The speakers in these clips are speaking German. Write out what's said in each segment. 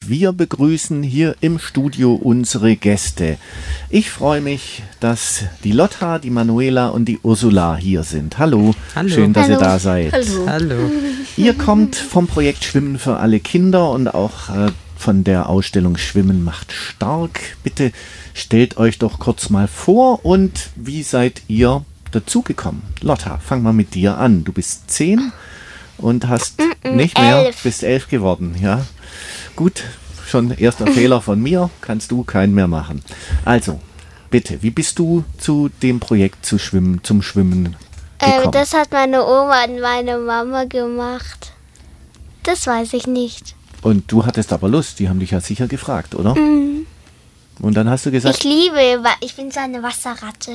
wir begrüßen hier im Studio unsere Gäste. Ich freue mich, dass die Lotta, die Manuela und die Ursula hier sind. Hallo, schön, dass ihr da seid. Hallo. Ihr kommt vom Projekt Schwimmen für alle Kinder und auch von der Ausstellung Schwimmen macht stark. Bitte stellt euch doch kurz mal vor und wie seid ihr dazugekommen? Lotta, fang mal mit dir an. Du bist 10 und hast nicht mehr, 11. bist 11 geworden, ja. Gut, schon erster Fehler von mir, kannst du keinen mehr machen. Also, bitte, wie bist du zu dem Projekt zum Schwimmen gekommen? Das hat meine Oma und meine Mama gemacht. Das weiß ich nicht. Und du hattest aber Lust, die haben dich ja sicher gefragt, oder? Mhm. Und dann hast du gesagt... Ich bin so eine Wasserratte.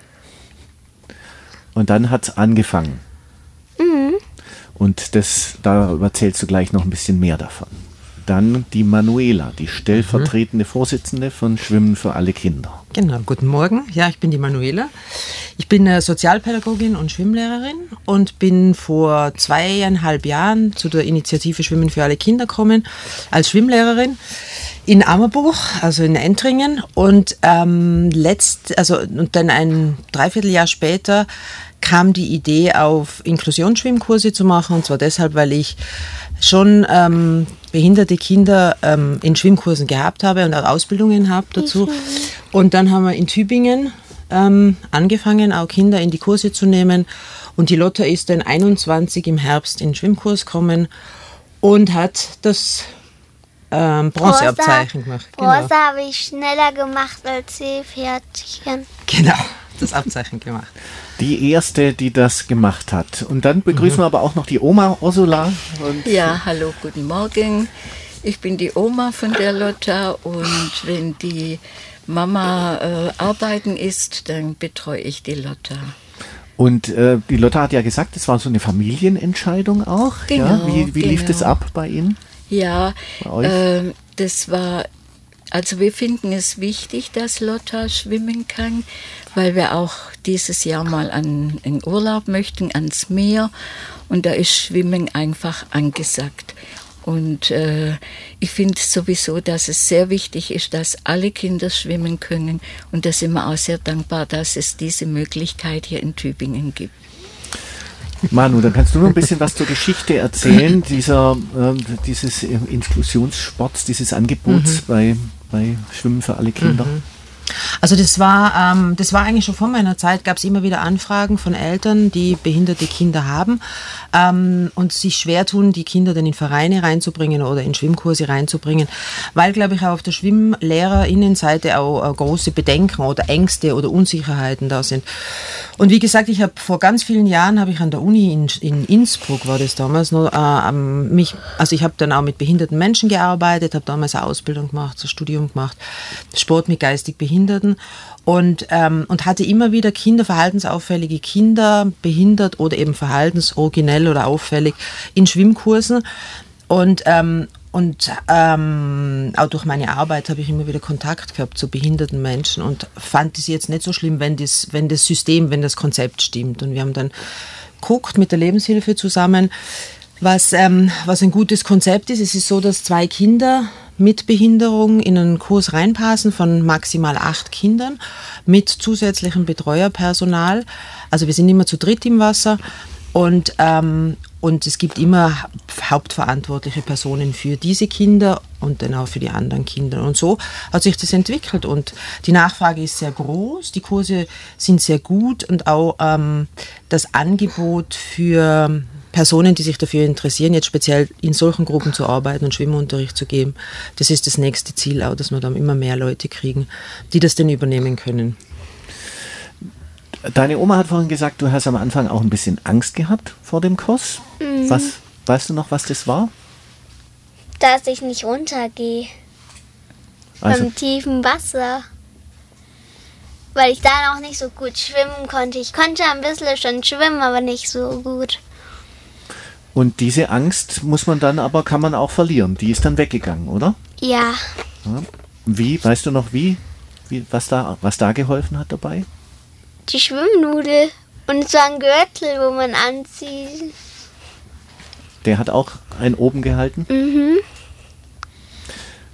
Und dann hat es angefangen. Mhm. Und da erzählst du gleich noch ein bisschen mehr davon. Dann die Manuela, die stellvertretende Vorsitzende von Schwimmen für alle Kinder. Genau, guten Morgen. Ja, ich bin die Manuela. Ich bin Sozialpädagogin und Schwimmlehrerin und bin vor 2,5 Jahren zu der Initiative Schwimmen für alle Kinder gekommen als Schwimmlehrerin in Ammerbuch, also in Entringen. Und dann ein Dreivierteljahr später kam die Idee auf, Inklusionsschwimmkurse zu machen. Und zwar deshalb, weil ich schon behinderte Kinder in Schwimmkursen gehabt habe und auch Ausbildungen habe dazu. Und dann haben wir in Tübingen angefangen, auch Kinder in die Kurse zu nehmen. Und die Lotta ist dann 21 im Herbst in den Schwimmkurs gekommen und hat das Bronzeabzeichen gemacht. Bronze habe ich schneller gemacht als Seepferdchen. Genau, das Abzeichen gemacht. Die erste, die das gemacht hat. Und dann begrüßen wir aber auch noch die Oma Ursula. Ja, hallo, guten Morgen. Ich bin die Oma von der Lotta und wenn die Mama arbeiten ist, dann betreue ich die Lotta. Und die Lotta hat ja gesagt, es war so eine Familienentscheidung auch. Genau, ja? Wie lief das ab bei Ihnen? Ja, bei euch? das war... Also wir finden es wichtig, dass Lotta schwimmen kann, weil wir auch dieses Jahr mal in Urlaub möchten, ans Meer. Und da ist Schwimmen einfach angesagt. Und ich finde sowieso, dass es sehr wichtig ist, dass alle Kinder schwimmen können. Und da sind wir auch sehr dankbar, dass es diese Möglichkeit hier in Tübingen gibt. Manu, dann kannst du noch ein bisschen was zur Geschichte erzählen, dieses Inklusionssports, dieses Angebots bei Schwimmen für alle Kinder. Also das war eigentlich schon vor meiner Zeit, gab es immer wieder Anfragen von Eltern, die behinderte Kinder haben und sich schwer tun, die Kinder dann in Vereine reinzubringen oder in Schwimmkurse reinzubringen, weil, glaube ich, auch auf der SchwimmlehrerInnenseite auch große Bedenken oder Ängste oder Unsicherheiten da sind. Und wie gesagt, ich habe vor ganz vielen Jahren, habe ich an der Uni in Innsbruck, war das damals noch, ich habe dann auch mit behinderten Menschen gearbeitet, habe damals eine Ausbildung gemacht, ein Studium gemacht, Sport mit geistig Behinderten und hatte immer wieder verhaltensauffällige Kinder, behindert oder eben verhaltensoriginell oder auffällig in Schwimmkursen und auch durch meine Arbeit habe ich immer wieder Kontakt gehabt zu behinderten Menschen und fand es jetzt nicht so schlimm, wenn das Konzept stimmt. Und wir haben dann geguckt mit der Lebenshilfe zusammen, was ein gutes Konzept ist. Es ist so, dass 2 Kinder mit Behinderung in einen Kurs reinpassen von maximal 8 Kindern mit zusätzlichem Betreuerpersonal. Also wir sind immer zu dritt im Wasser und es gibt immer hauptverantwortliche Personen für diese Kinder und dann auch für die anderen Kinder. Und so hat sich das entwickelt und die Nachfrage ist sehr groß, die Kurse sind sehr gut und auch das Angebot für Personen, die sich dafür interessieren, jetzt speziell in solchen Gruppen zu arbeiten und Schwimmunterricht zu geben, das ist das nächste Ziel auch, dass wir dann immer mehr Leute kriegen, die das denn übernehmen können. Deine Oma hat vorhin gesagt, du hast am Anfang auch ein bisschen Angst gehabt vor dem Kurs. Weißt du noch, was das war? Dass ich nicht runtergehe. Beim tiefen Wasser. Weil ich da noch nicht so gut schwimmen konnte. Ich konnte ein bisschen schon schwimmen, aber nicht so gut. Und diese Angst kann man auch verlieren. Die ist dann weggegangen, oder? Ja. Wie? Weißt du noch was da geholfen hat dabei? Die Schwimmnudel und so ein Gürtel, wo man anzieht. Der hat auch einen oben gehalten? Mhm.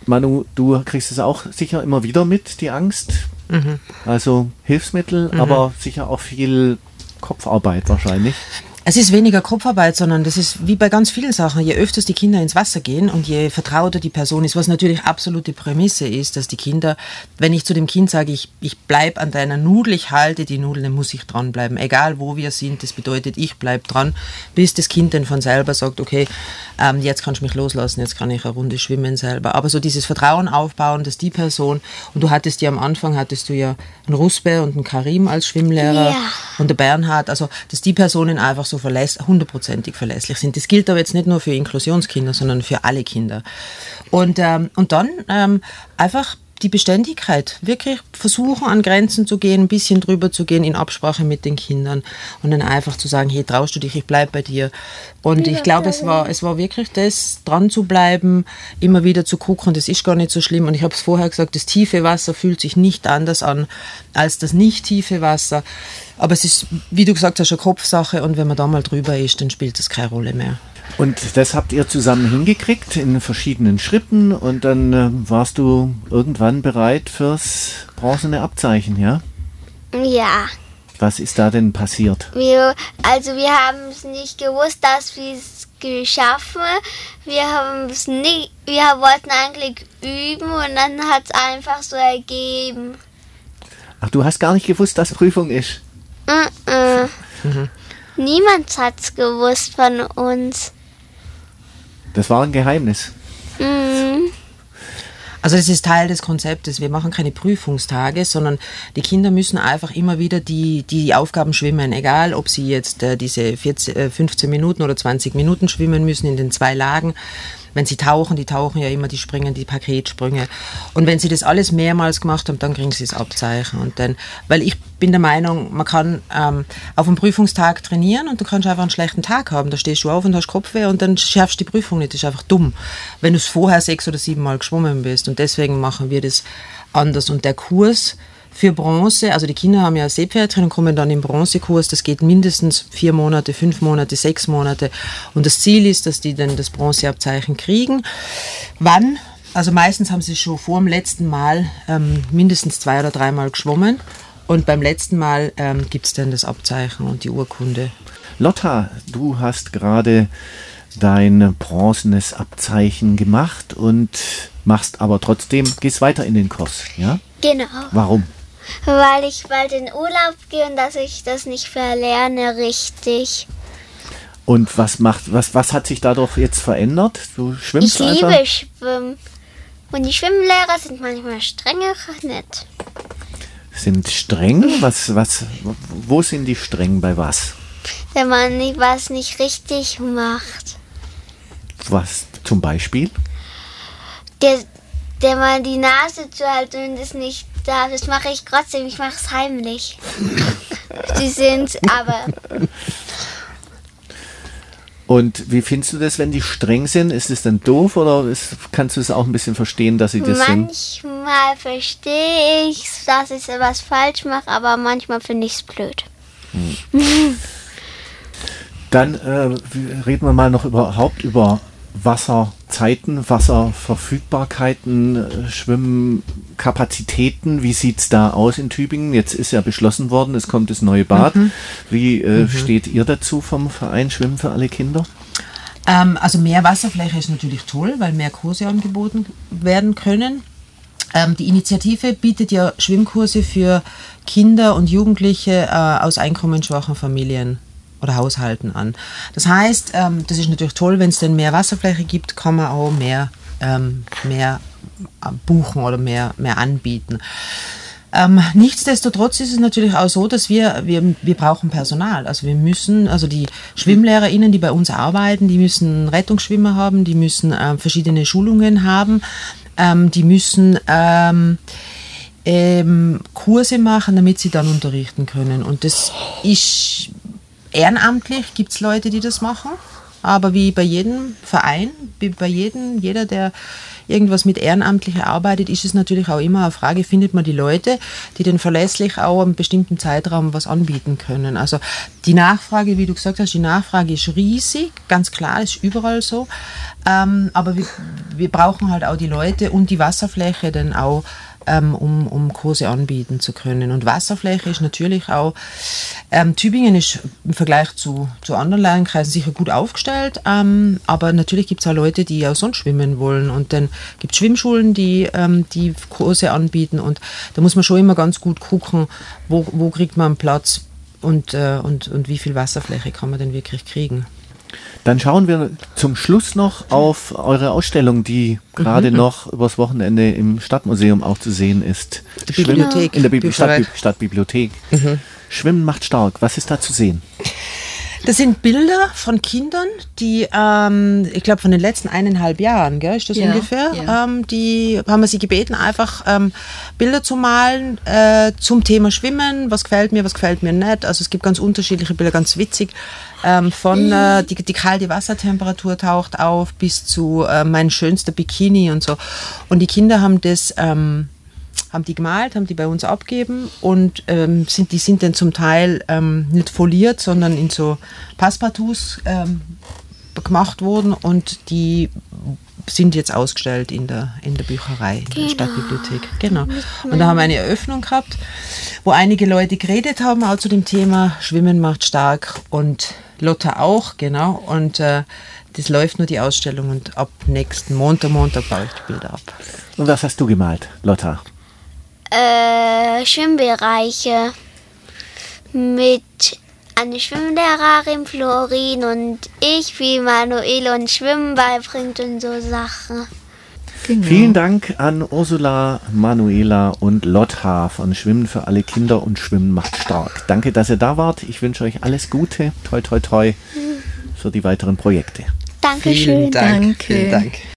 Manu, du kriegst es auch sicher immer wieder mit, die Angst. Also Hilfsmittel, aber sicher auch viel Kopfarbeit wahrscheinlich. Es ist weniger Kopfarbeit, sondern das ist wie bei ganz vielen Sachen. Je öfters die Kinder ins Wasser gehen und je vertrauter die Person ist, was natürlich absolute Prämisse ist, dass die Kinder, wenn ich zu dem Kind sage, ich bleibe an deiner Nudel, ich halte die Nudel, dann muss ich dranbleiben. Egal wo wir sind, das bedeutet, ich bleibe dran, bis das Kind dann von selber sagt, okay, jetzt kannst du mich loslassen, jetzt kann ich eine Runde schwimmen selber. Aber so dieses Vertrauen aufbauen, dass die Person, und du hattest ja am Anfang, einen Rusbe und einen Karim als Schwimmlehrer und der Bernhard, also dass die Personen einfach so hundertprozentig verlässlich sind. Das gilt aber jetzt nicht nur für Inklusionskinder, sondern für alle Kinder. Und dann einfach die Beständigkeit, wirklich versuchen, an Grenzen zu gehen, ein bisschen drüber zu gehen, in Absprache mit den Kindern und dann einfach zu sagen, hey, traust du dich, ich bleib bei dir. Und ich glaube, es war wirklich das, dran zu bleiben, immer wieder zu gucken, das ist gar nicht so schlimm. Und ich habe es vorher gesagt, das tiefe Wasser fühlt sich nicht anders an als das nicht tiefe Wasser. Aber es ist, wie du gesagt hast, eine Kopfsache und wenn man da mal drüber ist, dann spielt das keine Rolle mehr. Und das habt ihr zusammen hingekriegt in verschiedenen Schritten und dann warst du irgendwann bereit fürs bronzene Abzeichen, ja? Ja. Was ist da denn passiert? Wir haben es nicht gewusst, dass wir es geschaffen. Wir wollten eigentlich üben und dann hat es einfach so ergeben. Ach, du hast gar nicht gewusst, dass Prüfung ist? Niemand hat es gewusst von uns. Das war ein Geheimnis. Also das ist Teil des Konzeptes. Wir machen keine Prüfungstage, sondern die Kinder müssen einfach immer wieder die Aufgaben schwimmen. Egal, ob sie jetzt diese 15 Minuten oder 20 Minuten schwimmen müssen in den 2 Lagen. Wenn sie tauchen, die tauchen ja immer, die springen die Paketsprünge. Und wenn sie das alles mehrmals gemacht haben, dann kriegen sie das Abzeichen. Und dann, weil ich bin der Meinung, man kann auf einem Prüfungstag trainieren und du kannst einfach einen schlechten Tag haben. Da stehst du auf und hast Kopfweh und dann schaffst du die Prüfung nicht. Das ist einfach dumm, wenn du es vorher 6 oder 7 Mal geschwommen bist. Und deswegen machen wir das anders. Und der Kurs für Bronze, also die Kinder haben ja Seepferdchen und kommen dann im Bronzekurs, das geht mindestens 4 Monate, 5 Monate, 6 Monate und das Ziel ist, dass die dann das Bronzeabzeichen kriegen. Wann? Also meistens haben sie schon vor dem letzten Mal mindestens 2 oder 3 Mal geschwommen und beim letzten Mal gibt es dann das Abzeichen und die Urkunde. Lotta, du hast gerade dein bronzenes Abzeichen gemacht und machst aber trotzdem, gehst weiter in den Kurs, ja? Genau. Warum? Weil ich bald in Urlaub gehe und dass ich das nicht verlerne richtig. Und was hat sich dadurch jetzt verändert? Du schwimmst einfach? Ich liebe Schwimmen. Und die Schwimmlehrer sind manchmal streng, nett. Sind streng? Wo sind die streng? Bei was? Wenn man was nicht richtig macht. Was zum Beispiel? Der mal die Nase zuhalten und es nicht darf. Das mache ich trotzdem, ich mache es heimlich. Die sind aber... Und wie findest du das, wenn die streng sind? Ist es dann doof oder kannst du es auch ein bisschen verstehen, dass sie das sind? Manchmal verstehe ich, dass ich was falsch mache, aber manchmal finde ich es blöd. Dann reden wir mal noch überhaupt über Wasserzeiten, Wasserverfügbarkeiten, Schwimmkapazitäten. Wie sieht es da aus in Tübingen? Jetzt ist ja beschlossen worden, es kommt das neue Bad. Wie steht ihr dazu vom Verein Schwimmen für alle Kinder? Also mehr Wasserfläche ist natürlich toll, weil mehr Kurse angeboten werden können. Die Initiative bietet ja Schwimmkurse für Kinder und Jugendliche aus einkommensschwachen Familien oder Haushalten an. Das heißt, das ist natürlich toll, wenn es denn mehr Wasserfläche gibt, kann man auch mehr buchen oder mehr anbieten. Nichtsdestotrotz ist es natürlich auch so, dass wir brauchen Personal. Also die SchwimmlehrerInnen, die bei uns arbeiten, die müssen Rettungsschwimmer haben, die müssen verschiedene Schulungen haben, die müssen Kurse machen, damit sie dann unterrichten können. Und das ist ehrenamtlich, gibt es Leute, die das machen, aber wie bei jedem Verein, wie bei jeder, der irgendwas mit Ehrenamtlicher arbeitet, ist es natürlich auch immer eine Frage, findet man die Leute, die dann verlässlich auch einen bestimmten Zeitraum was anbieten können. Also die Nachfrage, wie du gesagt hast, die Nachfrage ist riesig, ganz klar, ist überall so. Aber wir brauchen halt auch die Leute und die Wasserfläche dann auch, um Kurse anbieten zu können. Und Wasserfläche ist natürlich auch, Tübingen ist im Vergleich zu anderen Landkreisen sicher gut aufgestellt, aber natürlich gibt es auch Leute, die auch sonst schwimmen wollen. Und dann gibt es Schwimmschulen, die Kurse anbieten, und da muss man schon immer ganz gut gucken, wo kriegt man einen Platz und wie viel Wasserfläche kann man denn wirklich kriegen. Dann schauen wir zum Schluss noch auf eure Ausstellung, die gerade noch übers Wochenende im Stadtmuseum auch zu sehen ist. Die Bibliothek. In der Stadtbibliothek. Schwimmen macht stark. Was ist da zu sehen? Das sind Bilder von Kindern, die, ich glaube, von den letzten 1,5 Jahren, gell, ist das ungefähr? Ja. Die haben wir sie gebeten, einfach Bilder zu malen zum Thema Schwimmen. Was gefällt mir nicht. Also es gibt ganz unterschiedliche Bilder, ganz witzig. Von die kalte Wassertemperatur taucht auf bis zu mein schönster Bikini und so. Und die Kinder haben das haben die gemalt, haben die bei uns abgegeben und die sind dann zum Teil nicht foliert, sondern in so Passepartouts gemacht worden, und die sind jetzt ausgestellt in der Bücherei, in der Stadtbibliothek. Genau. Und da haben wir eine Eröffnung gehabt, wo einige Leute geredet haben, auch zu dem Thema Schwimmen macht stark, und Lotta auch, genau. Und das läuft nur, die Ausstellung, und ab nächsten Montag baue ich die Bilder ab. Und was hast du gemalt, Lotta? Schwimmbereiche mit einer Schwimmlehrerin, Florin, und ich, wie Manuela uns Schwimmen beibringt und so Sachen. Genau. Vielen Dank an Ursula, Manuela und Lotta von Schwimmen für alle Kinder und Schwimmen macht stark. Danke, dass ihr da wart. Ich wünsche euch alles Gute, toi toi toi, für die weiteren Projekte. Dankeschön. Vielen Dank. Vielen Dank.